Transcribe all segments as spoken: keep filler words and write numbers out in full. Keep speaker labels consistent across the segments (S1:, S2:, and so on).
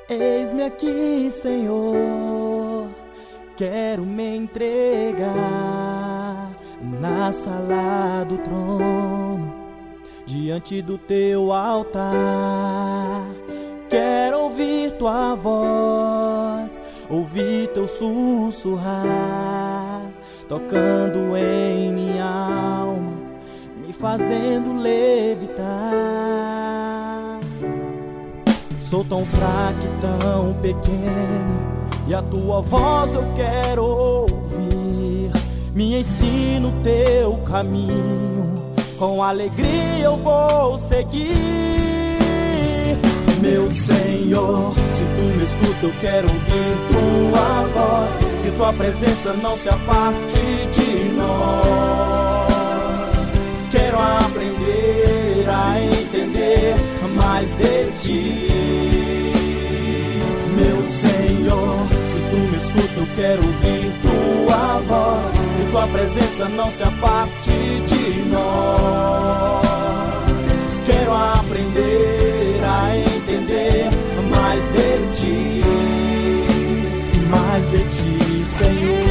S1: Eis-me aqui, Senhor, quero me entregar na sala do trono, diante do teu altar. Quero ouvir tua voz, ouvir teu sussurrar, tocando em minha alma, me fazendo levitar. Sou tão fraco e tão pequeno, e a tua voz eu quero ouvir. Me ensina o teu caminho, com alegria eu vou seguir. Meu Senhor, se tu me escuta eu quero ouvir tua voz, que sua presença não se afaste de nós. Quero aprender a entender mais de ti. Meu Senhor, se tu me escuta eu quero ouvir tua voz, que sua presença não se afaste de nós. Quero aprender a entender mais de ti, mais de ti, Senhor.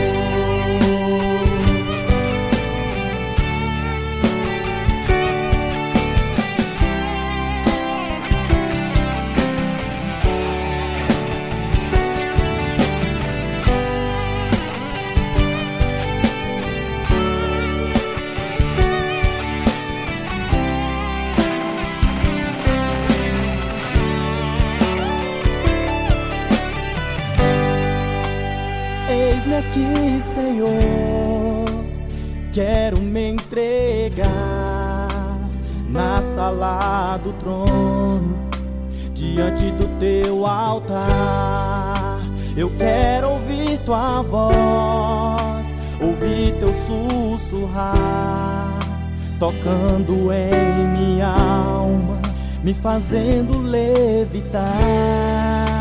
S1: Eis-me aqui, Senhor, quero me entregar na sala do trono, diante do teu altar. Eu quero ouvir tua voz, ouvir teu sussurrar, tocando em minha alma, me fazendo levitar.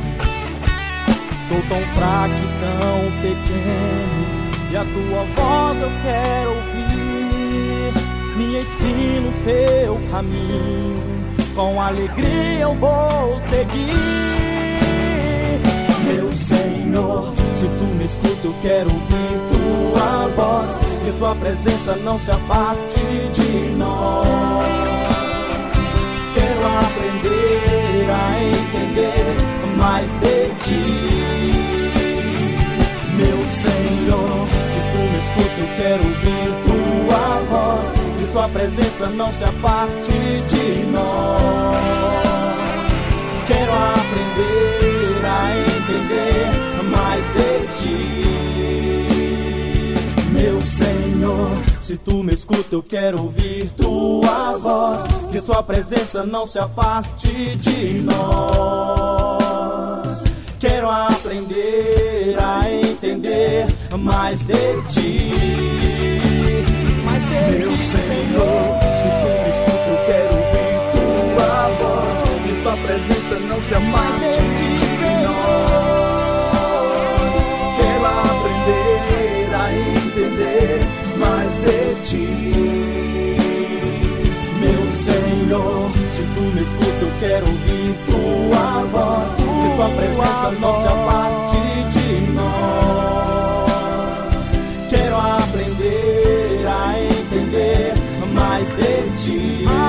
S1: Sou tão fraco e tão pequeno, e a tua voz eu quero ouvir. Me ensina o teu caminho, com alegria eu vou seguir. Meu Senhor, se tu me escuta eu quero ouvir tua voz, que sua presença não se afaste de nós. Quero aprender a entender mais de ti. Meu Senhor, se tu me escuta eu quero ouvir tua voz, que sua presença não se afaste de nós. Quero aprender a entender mais de ti. Meu Senhor, se tu me escuta eu quero ouvir tua voz, que sua presença não se afaste de nós. Quero aprender a entender mais de ti, mais de Meu ti, Senhor, se tu me escuta eu quero ouvir tua voz, que tua presença não se afaste de, de nós. Quero aprender a entender mais de ti. Meu Senhor, se tu me escuta eu quero ouvir tua voz, que sua presença não se afaste de nós. Quero aprender a entender mais de ti.